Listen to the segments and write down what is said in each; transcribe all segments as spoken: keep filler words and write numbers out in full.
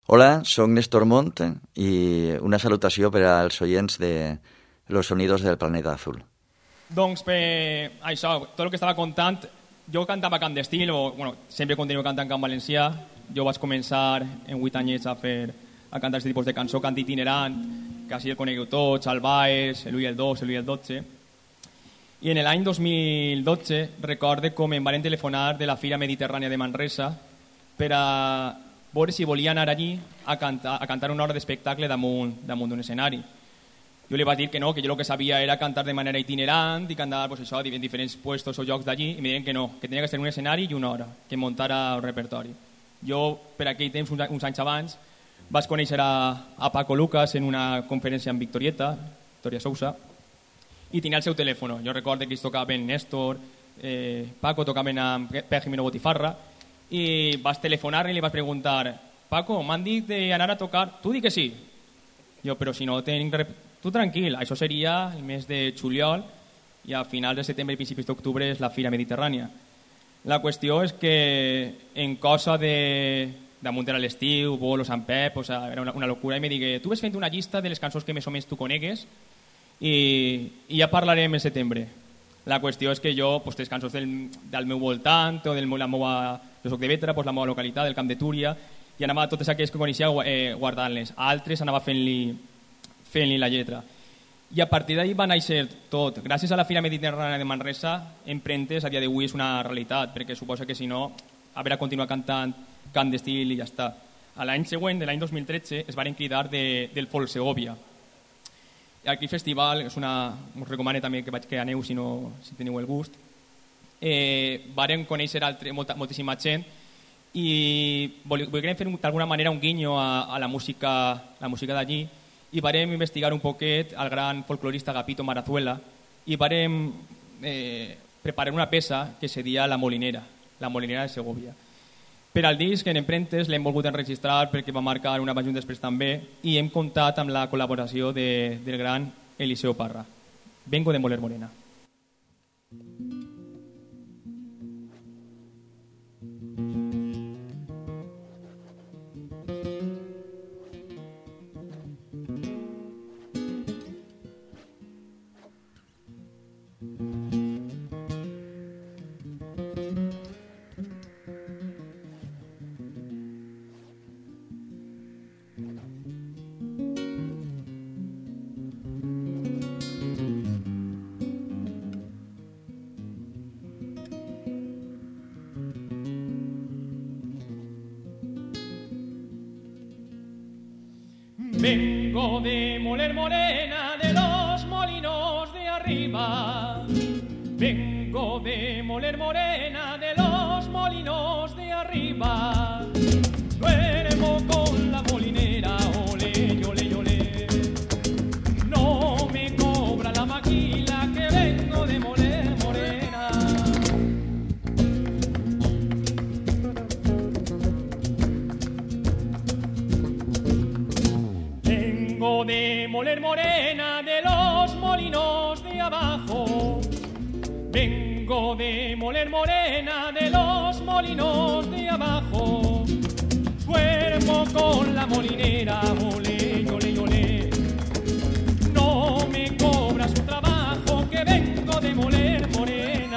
Hola, soc Néstor Montt i una salutació per als oients de Los Sonidos del Planeta Azul. Doncs per això, tot el que estava contant, jo cantava cant d'estil, o bueno, sempre continuo cantant cant valencià. Jo vaig començar en vuit anyets a fer a cantar aquest tipus de cançó, cant itinerant, que així el conegueu tots, el Baez, l'u i el dos, l'u i el dotze. I en l'any dos mil dotze recorde com em van telefonar de la Fira Mediterrània de Manresa per a veure si volia anar allí a cantar, a cantar una hora d'espectacle damunt, damunt d'un escenari. Jo li vaig dir que no, que jo el que sabia era cantar de manera itinerant i cantar pues, això, en diferents puestos o llocs d'allí, i em diuen que no, que tenia que ser un escenari i una hora, que muntara el repertori. Jo, per aquell temps, uns, uns anys abans, vaig conèixer a, a Paco Lucas en una conferència en Victorieta, Victoria Sousa, i tenia el seu telèfon. Jo recordo que ells tocaven Néstor, eh, Paco tocaven amb Per Jimeno Botifarra, i vas telefonar i li vas preguntar: Paco, m'han dit d'anar a tocar, tu di que sí. Jo, però si no tinc... Tu tranquil, això seria el mes de juliol i a finals de setembre i principis d'octubre és la Fira Mediterrània. La qüestió és que en cosa de damunt era l'estiu, Bolo, Sant Pep, o sea, era una, una locura, i me digué: tu ves fent una llista de les cançons que més o menys tu conegues i, i ja parlarem en setembre. La qüestió és que jo, pues, les cançons del, del meu voltant o del meu, la meva... Jo soc de Bétera, pues, la meva localitat, del Camp de Túria, i anava a totes aquelles que coneixia eh, guardant-les. Altres anava fent-li fent-li la lletra. I a partir d'ahir va néixer tot. Gràcies a la Fira Mediterrània de Manresa, Emprentes a dia d'avui és una realitat, perquè suposa que si no, haurà continuar cantant cant d'estil i ja està. A l'any següent, de l'any dos mil tretze, es van cridar de, del Folk Segovia. Aquí el festival, és una, us recomano també que, vaig, que aneu si, no, si teniu el gust. Eh, varen conèixer altre, molta, moltíssima gent i volíem fer d'alguna manera un guinyo a, a la música, la música d'allí, i vàrem investigar un poquet al gran folclorista Agapito Marazuela i vàrem eh, preparar una peça que seria La Molinera, La Molinera de Segovia. Per al disc, en Emprentes, l'hem volgut enregistrar perquè va marcar una abans i un després també, i hem comptat amb la col·laboració de, del gran Eliseo Parra. Vengo de Moler Morena. Vengo de Moler Morena, de los molinos de arriba. Vengo de Moler Morena, de los molinos de arriba. Duermo con la molinera, ole, ole, ole. No me cobra la maquila que vengo de Moler Morena. Vengo de Moler Morena, de los molinos de abajo. Vengo de Moler Morena, de los molinos de abajo. Duermo con la molinera, ole, ole, ole. No me cobra su trabajo que vengo de Moler Morena.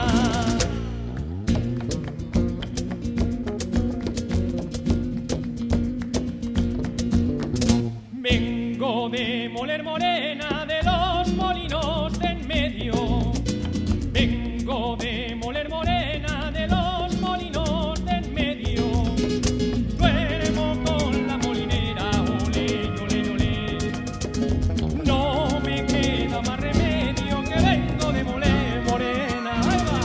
Vengo de Moler Morena, de los molinos de en medio. Vengo de Moler Morena, de los molinos de en medio. Duermo con la molinera, ole, ole, ole. No me queda más remedio que vengo de Moler Morena. ¡Ahí va!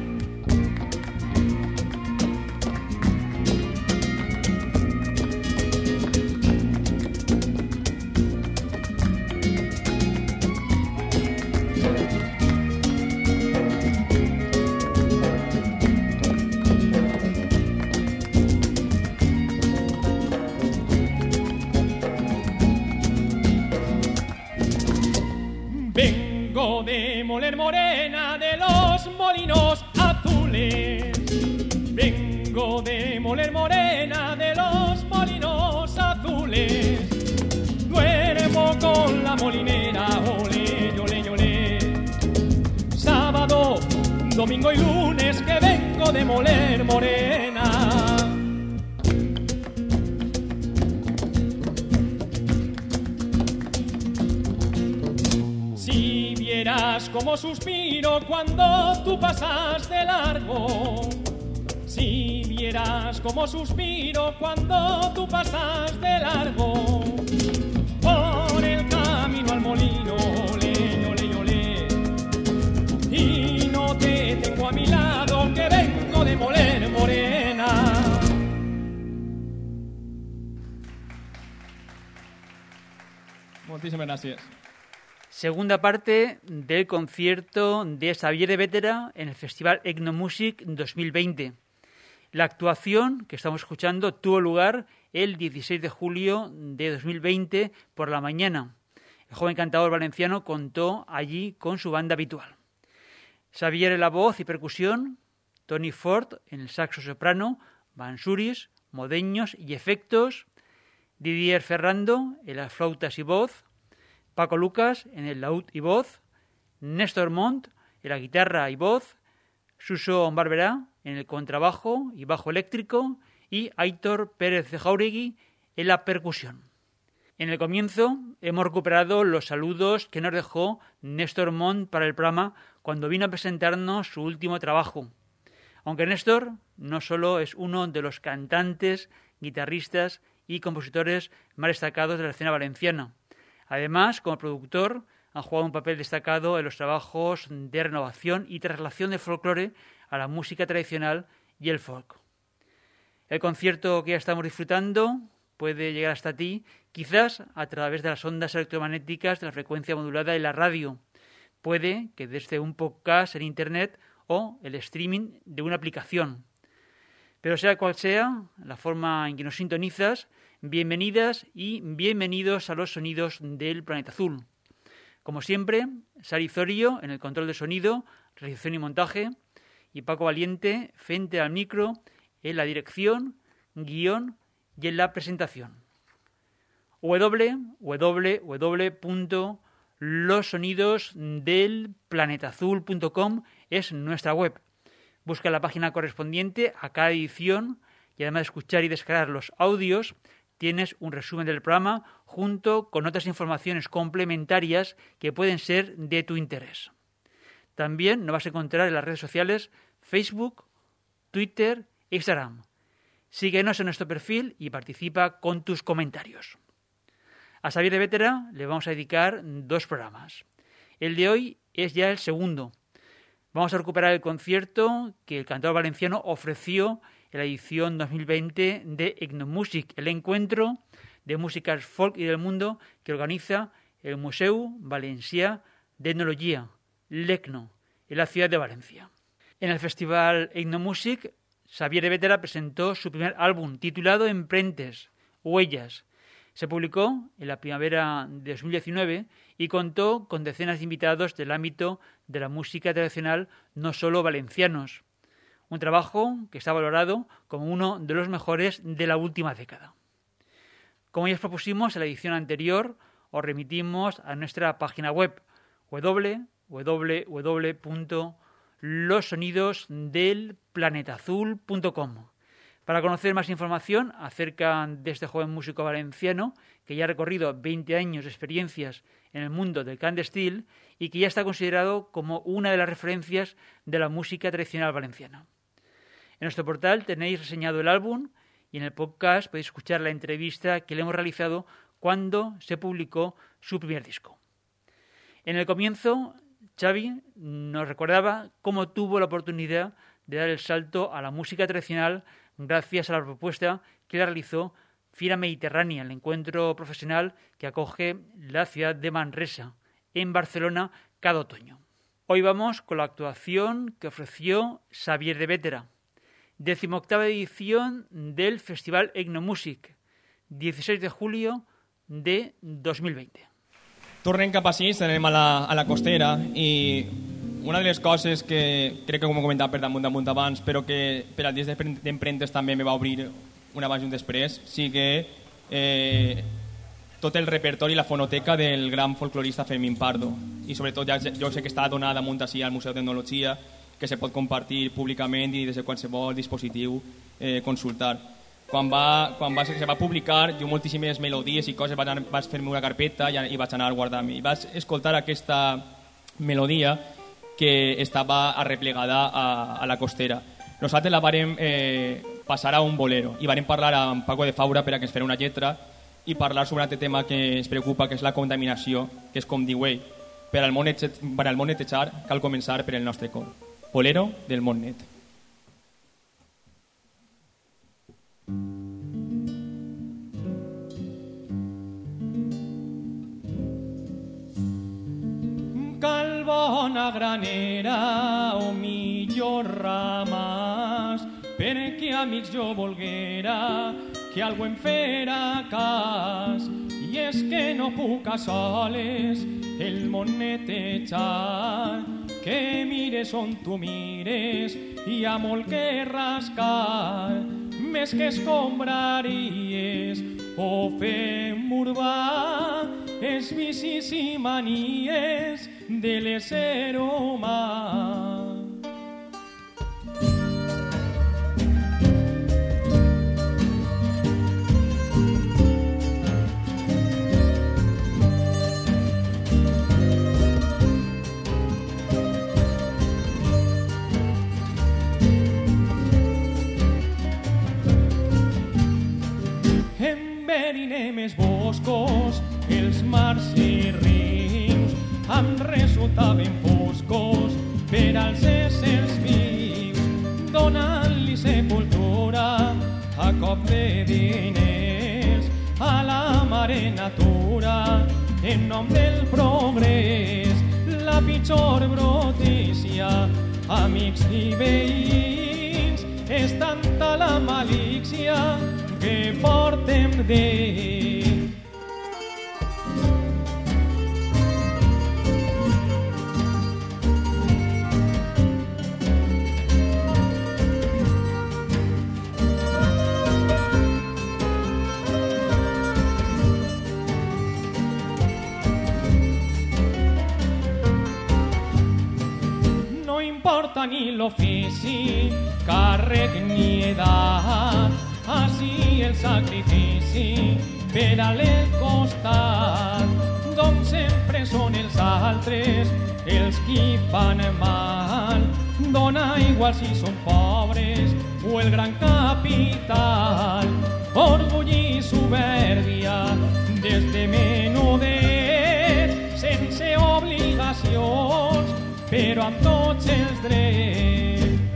Vengo de Moler Morena, de los molinos azules. Vengo de Moler Morena, de los molinos azules. domingo y lunes que vengo de moler morena. Si vieras como suspiro cuando tú pasas de largo, si vieras como suspiro cuando tú pasas de largo, por el camino al molino, ole, ole, ole, y no te tengo a mi lado que vengo de moler morena. Muchísimas gracias. Segunda parte del concierto de Xavier de Bétera en el Festival Etnomusic dos mil veinte. La actuación que estamos escuchando tuvo lugar el dieciséis de julio de dos mil veinte por la mañana. El joven cantador valenciano contó allí con su banda habitual. Xavier en la voz y percusión, Tony Ford en el saxo soprano, bansuris, modeños y efectos, Didier Ferrando en las flautas y voz, Paco Lucas en el laúd y voz, Néstor Montt en la guitarra y voz, Suso Barberá en el contrabajo y bajo eléctrico y Aitor Pérez de Jauregui en la percusión. En el comienzo hemos recuperado los saludos que nos dejó Néstor Montt para el programa cuando vino a presentarnos su último trabajo. Aunque Néstor no solo es uno de los cantantes, guitarristas y compositores más destacados de la escena valenciana. Además, como productor, ha jugado un papel destacado en los trabajos de renovación y traslación del folclore a la música tradicional y el folk. El concierto que ya estamos disfrutando puede llegar hasta ti, quizás a través de las ondas electromagnéticas de la frecuencia modulada y la radio. Puede que desde un podcast en Internet o el streaming de una aplicación. Pero sea cual sea la forma en que nos sintonizas, bienvenidas y bienvenidos a los sonidos del Planeta Azul. Como siempre, Sari Zorio en el control de sonido, realización y montaje, y Paco Valiente frente al micro en la dirección, guión y en la presentación. w w w punto los sonidos del planeta azul punto com es nuestra web. Busca la página correspondiente a cada edición y además de escuchar y descargar los audios, tienes un resumen del programa junto con otras informaciones complementarias que pueden ser de tu interés. También nos vas a encontrar en las redes sociales Facebook, Twitter e Instagram. Síguenos en nuestro perfil y participa con tus comentarios. A Xavier de Bétera le vamos a dedicar dos programas. El de hoy es ya el segundo. Vamos a recuperar el concierto que el cantador valenciano ofreció en la edición dos mil veinte de Etnomusic, el encuentro de músicas folk y del mundo que organiza el Museu Valencià d'Etnologia, l'ECNO, en la ciudad de Valencia. En el festival Etnomusic, Xavier de Bétera presentó su primer álbum titulado Emprentes, Huellas. Se publicó en la primavera de dos mil diecinueve y contó con decenas de invitados del ámbito de la música tradicional, no solo valencianos. Un trabajo que está valorado como uno de los mejores de la última década. Como ya os propusimos en la edición anterior, os remitimos a nuestra página web w w w punto los sonidos del planeta azul punto com para conocer más información acerca de este joven músico valenciano que ya ha recorrido veinte años de experiencias en el mundo del candestil y que ya está considerado como una de las referencias de la música tradicional valenciana. En nuestro portal tenéis reseñado el álbum y en el podcast podéis escuchar la entrevista que le hemos realizado cuando se publicó su primer disco. En el comienzo, Xavi nos recordaba cómo tuvo la oportunidad de dar el salto a la música tradicional gracias a la propuesta que le realizó Fira Mediterránea, el encuentro profesional que acoge la ciudad de Manresa, en Barcelona, cada otoño. Hoy vamos con la actuación que ofreció Xavier de Bétera, decimoctava edición del Festival Etnomusic, dieciséis de julio de dos mil veinte. Tornem cap a sis, anem a la, a la costera i una de les coses que crec que ho hem comentat per damunt damunt abans, però que per als dies d'emprentes també me va obrir un abans i un després, sí que eh, tot el repertori i la fonoteca del gran folclorista Fermín Pardo, i sobretot ja, jo sé que està donada damunt així al Museu d'Etnologia que se pot compartir públicament i des de qualsevol dispositiu eh, consultar. Quan, va, quan va, se va publicar, jo moltíssimes melodies i coses vaig, anar, vaig fer-me una carpeta i, i vaig anar a guardar-me. I vaig escoltar aquesta melodia que estava arreplegada a, a la costera. Nosaltres la vàrem eh, passar a un bolero i vàrem parlar amb Paco de Faura per a que ens fera una lletra i parlar sobre un tema que ens preocupa, que és la contaminació, que és com diu ell. Per al món netejar cal començar per el nostre cor. Bolero del Montnet. Cal bona granera o millor ramas, perquè amics jo volguera que algú em fera cas. I és que no puc a soles el món netejar, que mires on tu mires hi ha molt que rascar, més que escombraries o fem urbà, és vicis i manies de l'ésser humà. Enverinem els boscos, els mars i rius, em resultaven foscos per als éssers vius, donant-li sepultura a cop de diners a la mare natura en nom del progrés. La pitjor brutícia, amics i veïns, és tanta la malícia que portem dins. No importa ni l'ofici, càrrec ni edat, així el sacrifici per a l'el costat, d'on sempre són els altres els qui fan mal. Dona igual si són pobres o el gran capital, orgull i supèrbia des de menudet, sense obligacions però amb tots els drets.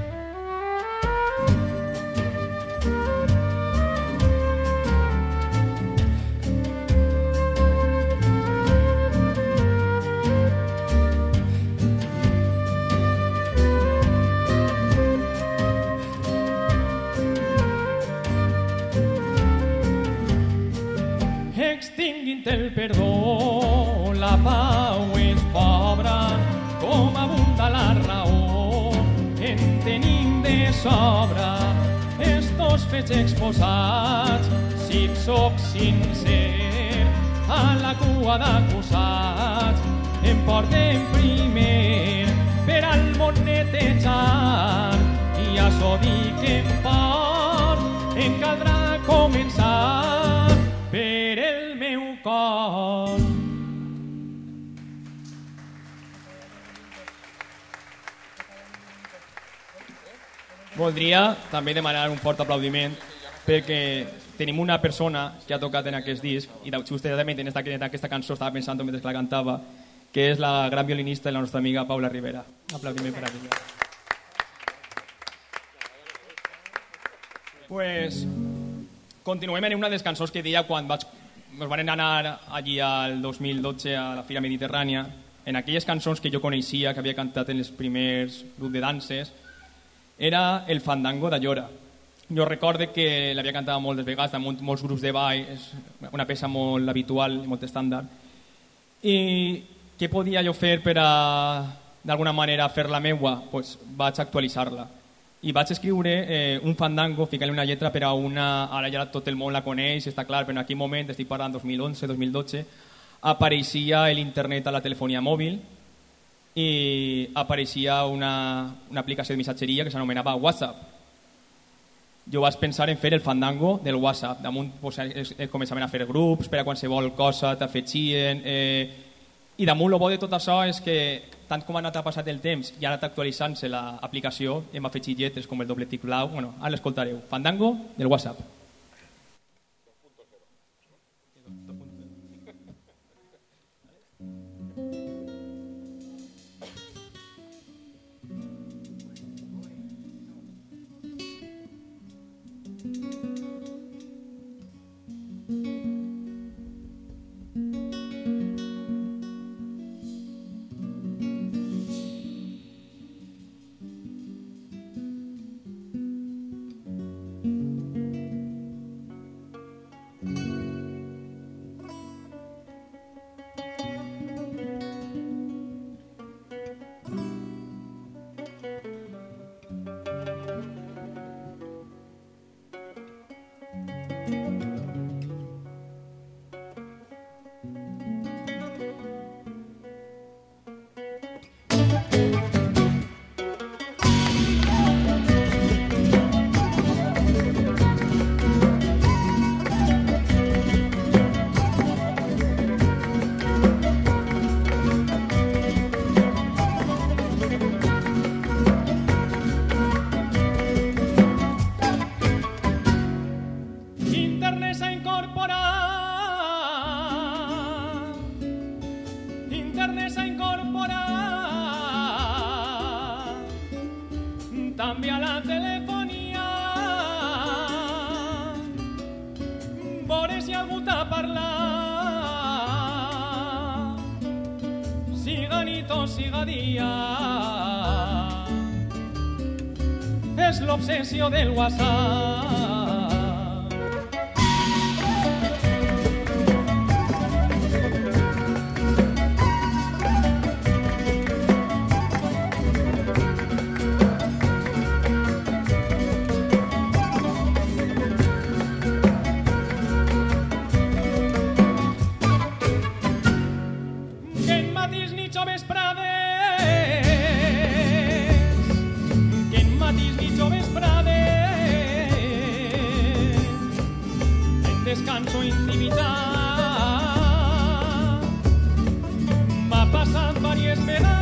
Extinguint el perdó, la pau és pobra, com abunda la raó, en tenim de sobra. Estos fets exposats, si soc sincer, a la cua d'acusats, em porten primer per al món netejar, i això dic en part, em caldrà començar per el meu cor. Voldria també demanar un fort aplaudiment perquè tenim una persona que ha tocat en aquest disc i justament en, esta, en aquesta cançó estava pensant mentre la cantava, que és la gran violinista de la nostra amiga Paula Rivera. Aplaudiment per a ella. Pues continuem en una de les cançons que deia quan vaig, ens van anar allí al dos mil dotze a la Fira Mediterrània, en aquelles cançons que jo coneixia, que havia cantat en els primers grups de danses, era el fandango d'Allora. Jo recorde que l'havia cantat moltes vegades amb molts grups de ball, és una peça molt habitual i molt estàndard. I què podia jo fer per a, d'alguna manera, fer-la meua? Pues vaig actualitzar-la. I vaig escriure eh, un fandango, ficar-li una lletra per a una... Ara ja tot el món la coneix, està clar, però en aquell moment, estic parlant dos mil onze dos mil dotze, apareixia l'internet a la telefonia mòbil i apareixia una, una aplicació de missatgeria que s'anomenava WhatsApp. Jo vaig pensar en fer el fandango del WhatsApp. Damunt pues, es, es començaven a fer grups per a qualsevol cosa, t'afegien... Eh, I damunt el bo de tot això és que, tant com ha anat a passar el temps i ha anat actualitzant-se l'aplicació, hem afegit lletres com el doble tic blau. Bueno, ara l'escoltareu. Fandango del WhatsApp. És l'obsessió del WhatsApp. Que en matís ni joves prades, que en matís ni joves prades, en descanso intimitat, m'ha passat diverses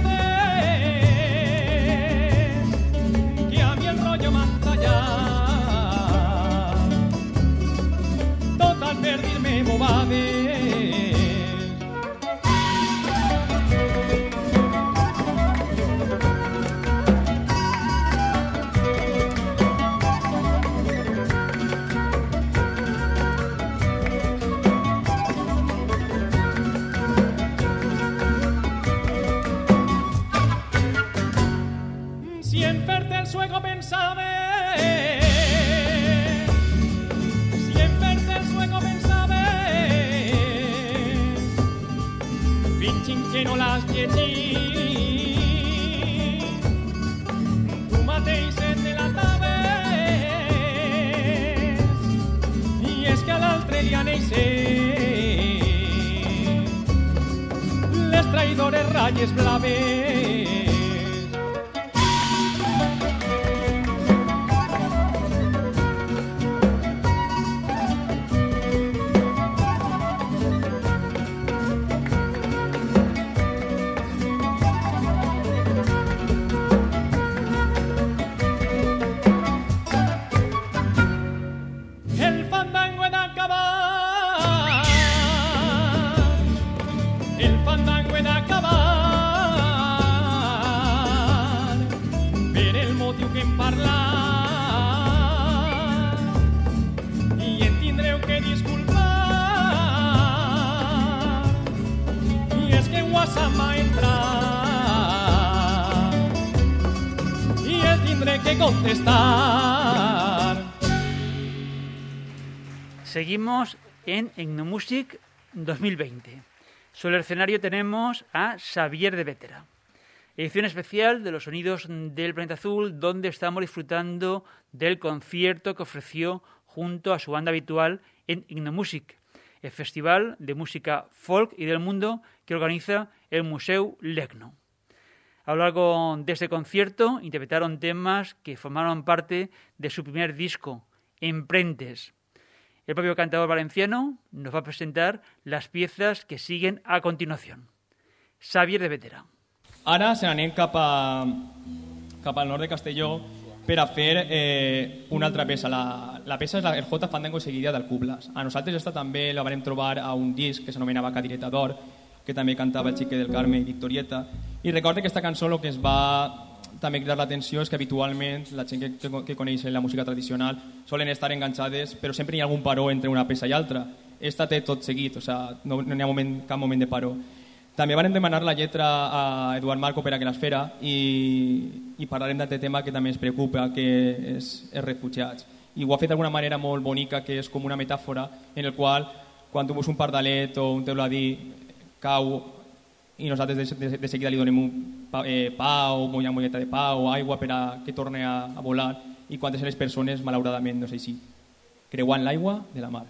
vegades que a mi el rotllo m'ha tallat, total per dir-me bobades. Si en fer-te el sueco pensaves, si en fer-te el sueco pensaves, fingint que no l'has llegit, tu mateix et delataves, i és que a l'altre li aneixen les traïdores ratlles blaves. El fandango he d'acabar, el fandango he d'acabar, per el motiu que hem parlat, i en tindreu que disculpar, i és que WhatsApp m'ha entrat, i el tindré que contestar. Seguimos en Etnomusic dos mil veinte. Sobre el escenario tenemos a Xavier de Vétera. Edición especial de los sonidos del Planeta Azul, donde estamos disfrutando del concierto que ofreció junto a su banda habitual en Etnomusic, el festival de música folk y del mundo que organiza el Museu Legno. A lo largo de este concierto interpretaron temas que formaron parte de su primer disco, Emprentes. El propio cantador valenciano nos va a presentar las piezas que siguen a continuación. Xavier de Bétera. Ara se n'anem cap, a, cap al nord de Castelló per a fer eh, una altra peça. La, la peça és la, el J Fandango seguida del Cublas. A nosaltres esta també la vam trobar a un disc que s'anomenava Cadireta d'Or, que també cantava el Xique del Carme i Victorieta. I recordo que aquesta cançó el que es va també cridar l'atenció és que habitualment la gent que, que, que coneix la música tradicional solen estar enganxades, però sempre hi ha algun paró entre una peça i altra. Esta té tot seguit, o sea, no, no hi ha moment, cap moment de paró. També vam demanar la lletra a Eduard Marco per a que les fera i, i parlarem d'aquest tema que també ens preocupa, que és els refugiats. I ho ha fet d'alguna manera molt bonica, que és com una metàfora en el qual quan tu veus un pardalet o un teuladí cau i nosaltres de, de, de seguida li donem un pa, eh, pa o una molleta de pa o aigua per a que torni a, a volar, i quantes les persones, malauradament, no sé si creuant l'aigua de la mar.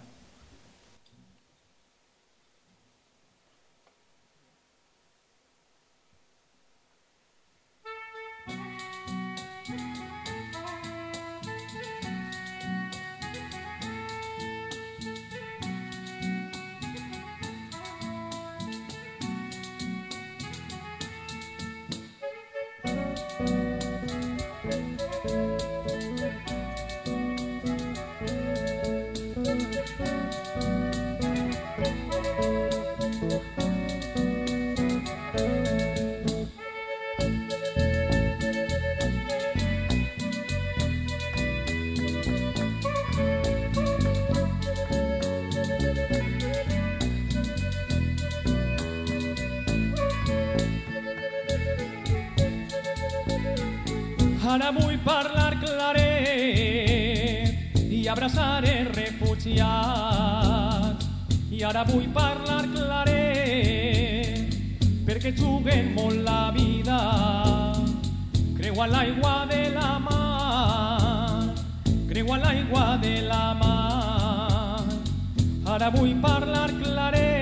Ara vull parlar claret i abraçar els refugiats. I ara vull parlar claret perquè juguen molt la vida. Creuen l'aigua de la mar, creuen l'aigua de la mar. Ara vull parlar claret.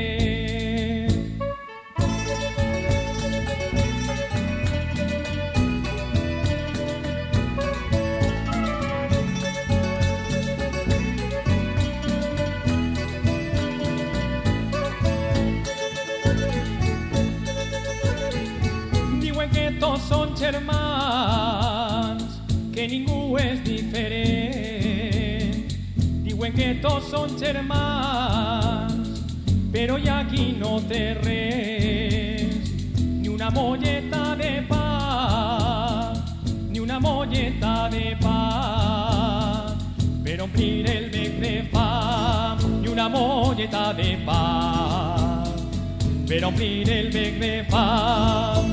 Tots són germans, que ningú és diferent. Diuen que tots són germans, però hi ha qui no té res. Ni una molleta de pa, ni una molleta de pa, per omplir el bec de fam. Ni una molleta de pa, per omplir el bec de fam.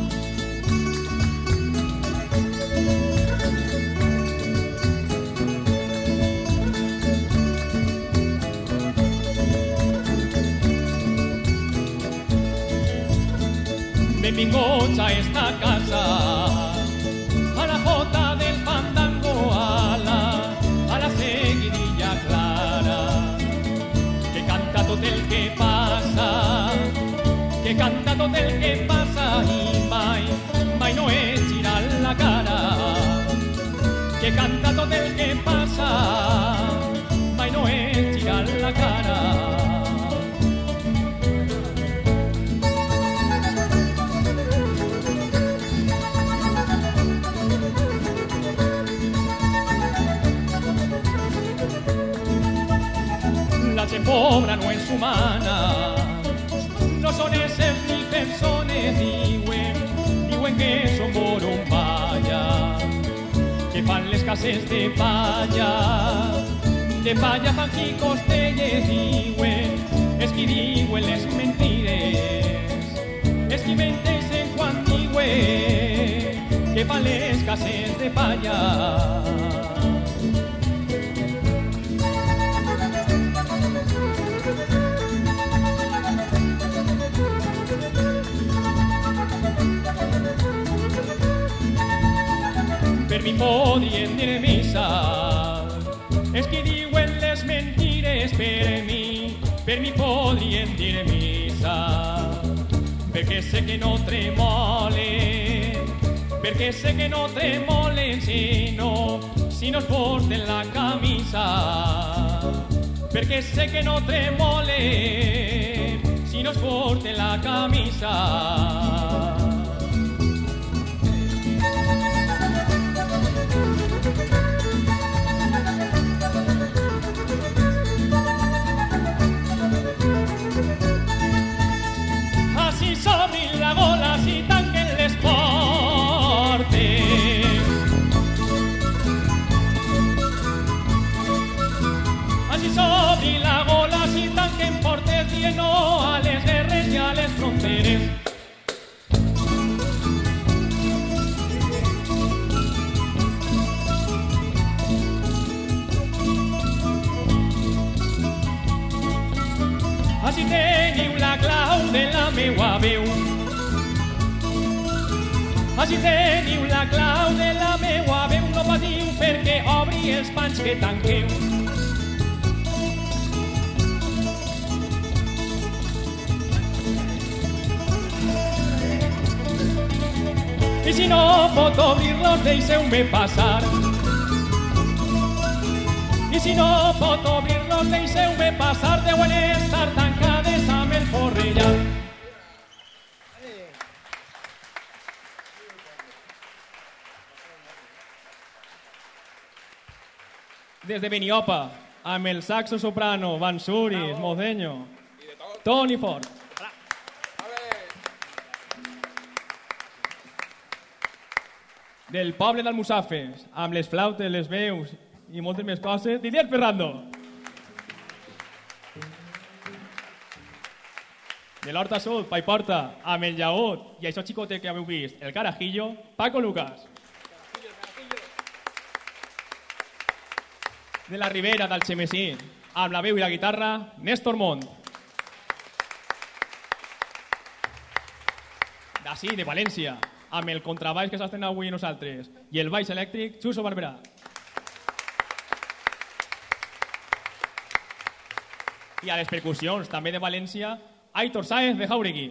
Benvinguts a esta casa, a la jota del fandango, a la, a la seguidilla clara, que canta tot el que passa, que canta tot el que passa i mai, mai no és girar la cara, que canta tot el que passa, mai no és girar la cara. La gent pobra no és humana, no són éssers ni persones, diuen, diuen que són borumballa, que fan les cases de palla, de palla fan qui costelles, diuen, és qui diuen les mentires, és qui menteixen quan diuen que fan les cases de palla. Per mi podrien dir missa, és qui diuen les mentires. Per mi, per mi podrien dir missa, perquè sé que no tremolen perché sé que no tremolen si no, si no es porten la camisa, perché sé que no tremolen si no es porten la camisa. Así s'obrin la gola, si tanquen les portes. Así s'obrin la gola, si tanquen portes, dient no a les guerres i a les fronteres. Així teniu la clau de la meua veu. Així teniu la clau de la meua veu. No patiu perquè obri els panys que tanqueu. I si no pot obrir-los, deixeu-me passar. I si no pot obrir-los, deixeu-me passar. Deuen estar tancades amb el forrellat. Des de Beniopa, amb el saxo soprano, Vansuris, Moceño, Toni Fort. Del poble d'Almussafes, amb les flautes, les veus i moltes més coses, Didier Ferrando. De l'Horta Sud, Paiporta, amb el llaüt i això xicotet que haveu vist, el carajillo, Paco Lucas. De la Ribera, d'Algemesí, amb la veu i la guitarra, Néstor Montt. D'ací, de València, amb el contrabaix que s'estén avui nosaltres i el baix elèctric, Xuso Barberà. I a les percussions, també de València, Aitor Sáez de Jauregui.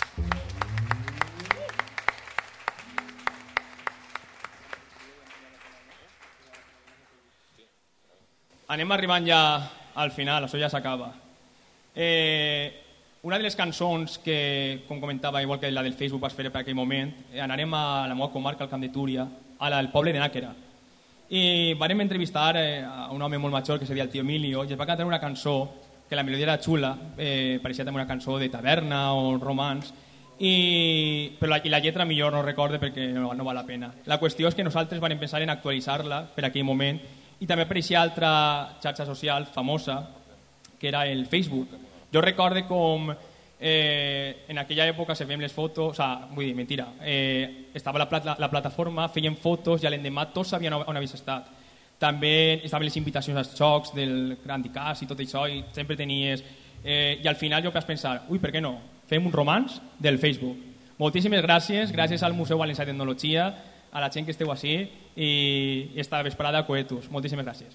Anem arribant ja al final, això ja s'acaba. Eh... Una de les cançons que, com comentava, igual que la del Facebook vas fer per aquell moment, anarem a la meva comarca, al Camp de Túria, al poble de Nàquera. I vam entrevistar a un home molt major que se deia el tio Emilio i es va cantar una cançó que la melodia era xula, eh, pareixia també una cançó de taverna o romans, i, però la, i la lletra millor no recorde perquè no, no val la pena. La qüestió és que nosaltres vam pensar en actualitzar-la per aquell moment i també apareixia altra xarxa social famosa que era el Facebook. Jo recorde com eh, en aquella època se veiem les fotos, o sea, vull dir, mentira, eh, estava la, plata, la plataforma, feien fotos i a l'endemà tots sabien on havies estat. També estaven les invitacions als jocs del Candy Crush i tot això, i sempre tenies... Eh, I al final jo vaig pensar, ui, per què no? Fem un romanç del Facebook. Moltíssimes gràcies, gràcies al Museu Valencià de Tecnologia, a la gent que esteu així, i, i esta vesprada coetus. Moltíssimes gràcies.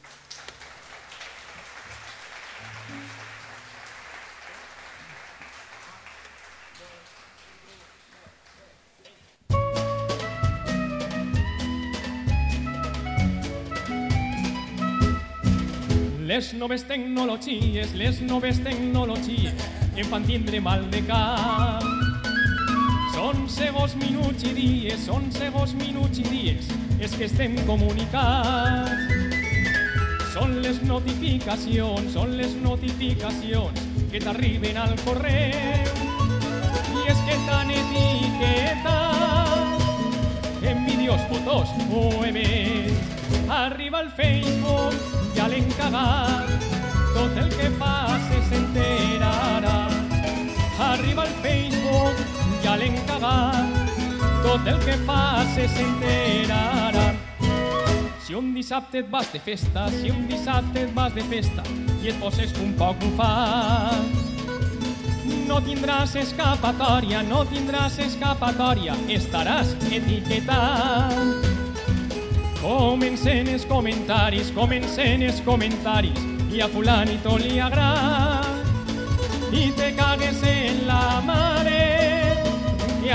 Les noves tecnologies, les noves tecnologies em fan tindre mal de cap. Són segons minuts i dies, són segons minuts i dies, és que estem comunicats. Són les notificacions, són les notificacions que t'arriben al correu. I és que t'han etiquetat en vídeos, fotos o events. Arriba al Facebook, ja l'hem cagat, tot el que passi s'enterarà. Arriba al Facebook, ja l'hem cagat, tot el que passi s'enterarà. Si un dissabte et vas de festa, si un dissabte et vas de festa i et poses un poc bufat, no tindràs escapatòria, no tindràs escapatòria, estaràs etiquetat. Comencen els comentaris, comencen els comentaris, i a fulanito li agrada, i te cagues en la mare, i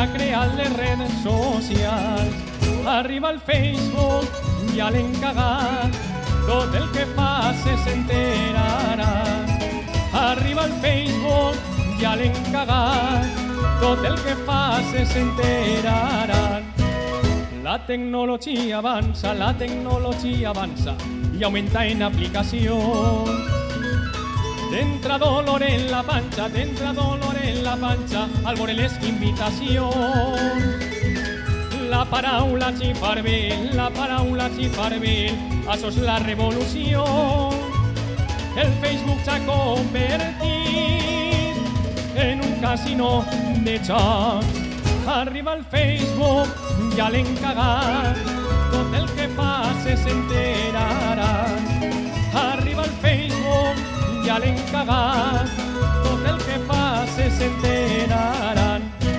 ha creat les redes socials. Arriba al Facebook, ja l'hem cagat, tot el que faci s'enterarà. Arriba al Facebook, ja l'hem cagat, tot el que faci s'enterarà. La tecnologia avança, la tecnologia avança i augmenta en aplicacions. T'entra dolor en la panxa, t'entra dolor en la panxa al veure les invitacions. La paraula xifarbel, la paraula xifarbel, això és la revolució. El Facebook s'ha convertit en un casino de jocs. Arriba al Facebook, ja l'hem cagat, tot el que faci s'enterarà. Arriba al Facebook, ja l'hem cagat, tot el que faci s'enteraran.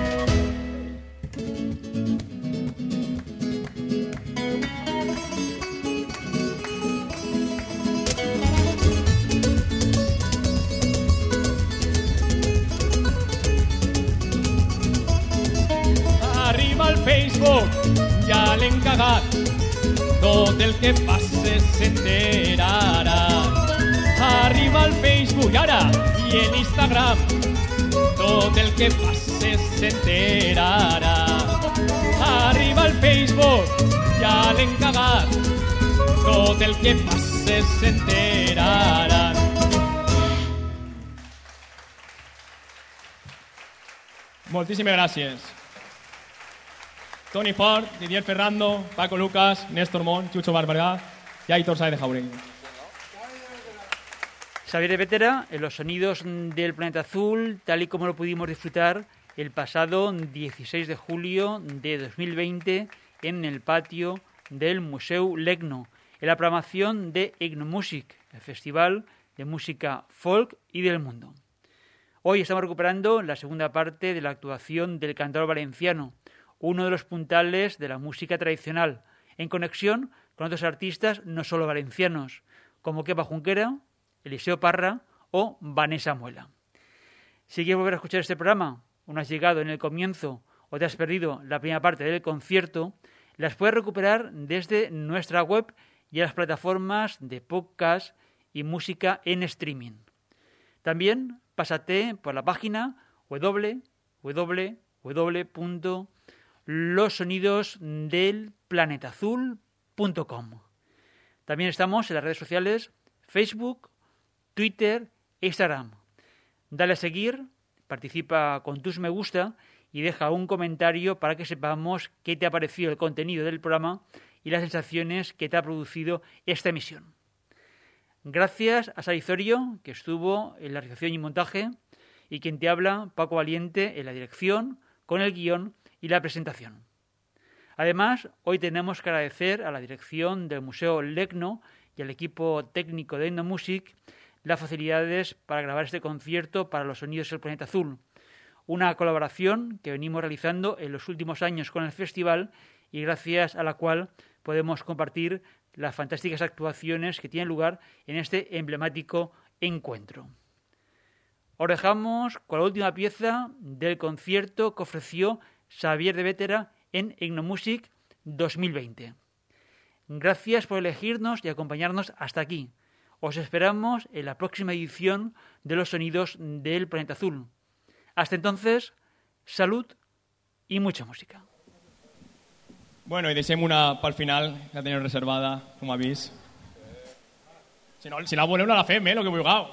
Arriba al Facebook, ja l'hem cagat, tot el que passe s'enterarà. Arriba al Facebook i ara i en Instagram, tot el que passe s'enterarà. Arriba al Facebook, ja l'hem cagat, tot el que passe s'enterarà. Moltíssimes gràcies. Toni Fort, Didier Ferrando, Paco Lucas, Néstor Mont, Chucho Barberá y Aitor Sáez de Jauregui. Xavier de Vétera, en los sonidos del planeta azul, tal y como lo pudimos disfrutar el pasado dieciséis de julio de dos mil veinte en el patio del Museu Legno, en la programación de Egnomusic, el festival de música folk y del mundo. Hoy estamos recuperando la segunda parte de la actuación del cantador valenciano, uno de los puntales de la música tradicional, en conexión con otros artistas no solo valencianos, como Kepa Junquera, Eliseo Parra o Vanessa Muela. Si quieres volver a escuchar este programa, o no has llegado en el comienzo o te has perdido la primera parte del concierto, las puedes recuperar desde nuestra web y las plataformas de podcast y música en streaming. También pásate por la página doble u doble u doble punto los sonidos del planeta azul punto com. También estamos en las redes sociales Facebook, Twitter e Instagram. Dale a seguir, participa con tus me gusta y deja un comentario para que sepamos qué te ha parecido el contenido del programa y las sensaciones que te ha producido esta emisión. Gracias a Sara Izorio, que estuvo en la realización y montaje, y quien te habla, Paco Valiente, en la dirección, con el guión y la presentación. Además, hoy tenemos que agradecer a la dirección del Museo Legno y al equipo técnico de Egnomusic las facilidades para grabar este concierto para los sonidos del planeta azul, una colaboración que venimos realizando en los últimos años con el festival y gracias a la cual podemos compartir las fantásticas actuaciones que tienen lugar en este emblemático encuentro. Os dejamos con la última pieza del concierto que ofreció Xavier de Vétera en Egnomusic dos mil veinte. Gracias por elegirnos y acompañarnos hasta aquí. Os esperamos en la próxima edición de Los Sonidos del Planeta Azul. Hasta entonces, salud y mucha música. Bueno, i deixem una pel final, que la tenim reservada, com ha vist. Si no, si la voleu, no la fem, eh, el que vulgueu.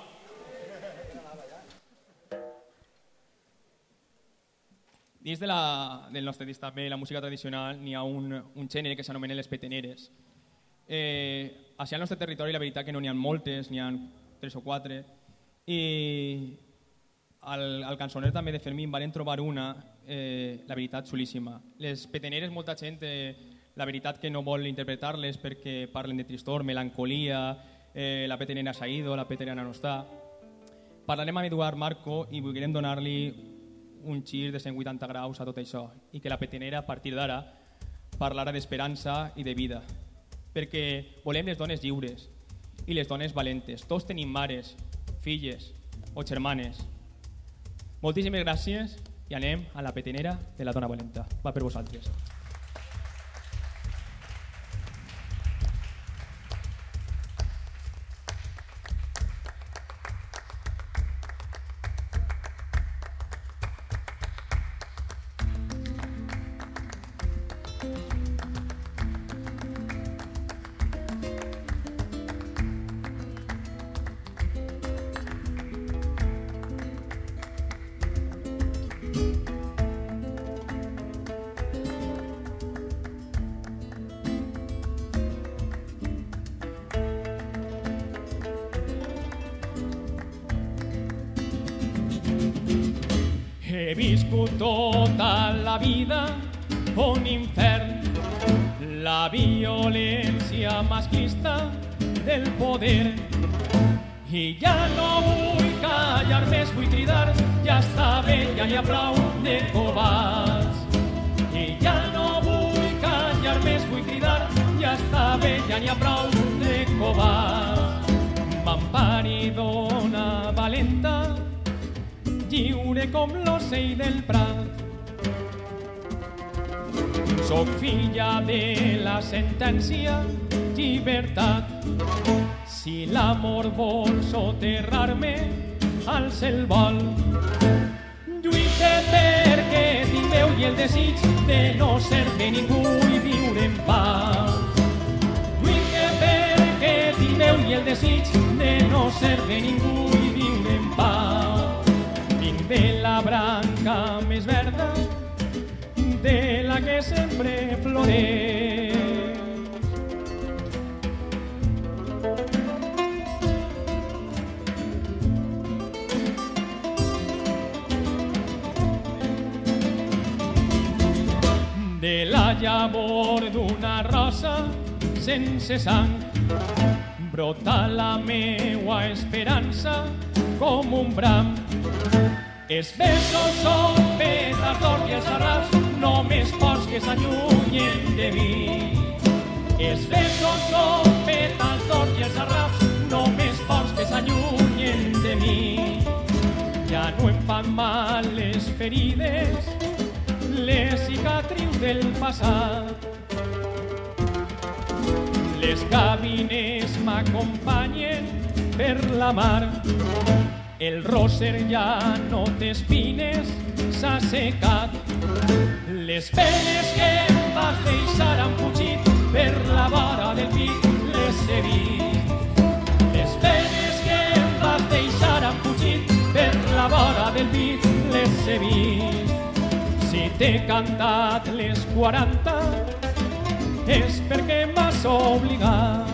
Dins de la, del nostre disc també, la música tradicional, n'hi ha un, un gènere que s'anomena les peteneres. Eh, així al nostre territori la veritat que no n'hi ha moltes, n'hi ha tres o quatre, i al, al cançoner també de Fermín van trobar una, eh, la veritat, xulíssima. Les peteneres, molta gent, eh, la veritat que no vol interpretar-les perquè parlen de tristor, melancolia, eh, la petenera s'ha ido, la petenera no està. Parlarem amb Eduard Marco i volguem donar-li un gir de cent vuitanta graus a tot això i que la petenera a partir d'ara parlarà d'esperança i de vida, perquè volem les dones lliures i les dones valentes. Tots tenim mares, filles o germanes. Moltíssimes gràcies i anem a la petenera de la dona valenta. Va per vosaltres. He viscut tota la vida un infern, la violència masclista del poder. I ja no vull callar més, vull cridar, ja està bé, ja n'hi ha prou de covards. I ja no vull callar més, vull cridar, ja està bé, ja n'hi ha prou de covards. M'empari dona valenta, lliure com l'ocell del prat. Soc filla de la sentència, llibertat. Si l'amor vol soterrar-me, al cel vol. Lluite perquè tingueu i el desig de no ser de ningú i viure en pau. Lluite perquè tingueu i el desig de no ser de ningú i viure en pau. De la branca més verda, de la que sempre floreix. De la llavor d'una rosa sense sang brota la meua esperança com un bram. Els besos són pètals d'or i els arrels només pots que s'allunyen de mi. Els besos són pètals d'or i els arrels només pots que s'allunyen de mi. Ja no em fan mal les ferides, les cicatrius del passat. Les gavines m'acompanyen per la mar. El roser ja no té espines, s'ha secat. Les penes que em vas deixar han fugit per la vora del pit, les he vist. Les penes que em vas deixar han fugit per la vora del pit, les he vist. Si t'he cantat les quaranta és perquè m'has obligat.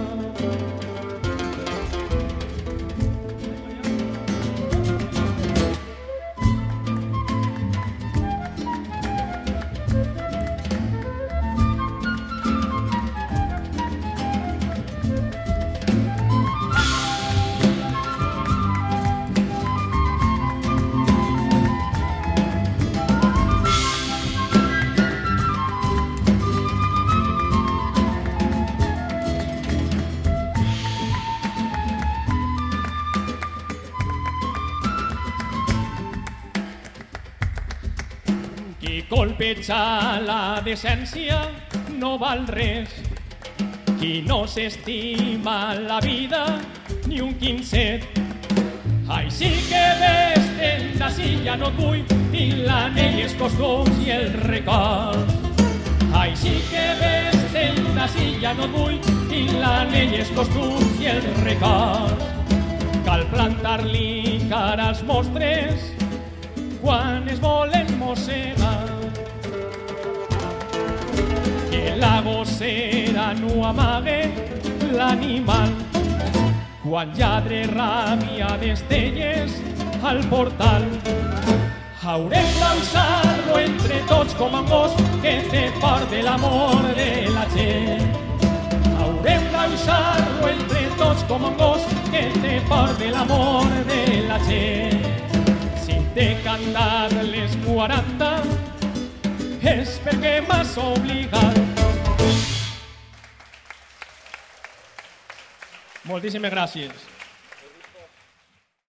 Colpejar la decència no val res. Qui no s'estima la vida ni un quinzet. Així que vés-te'n d'ací, ja no et vull ni l'anell, els costums i el record. Així que vés-te'n d'ací, ja no et vull ni l'anell, els costums i el record. Cal plantar-li cara als mostres quan es volen mossegar. Que la gossera no amague l'animal. Quan lladre ràbia d'estelles al portal. Haurem d'usar-lo entre tots com un gos que té por de l'amor de la gent. Haurem d'usar-lo entre tots com un gos que té por de l'amor de la gent. Si t'he cantat les quaranta és perquè m'has obligat. Moltíssimes gràcies.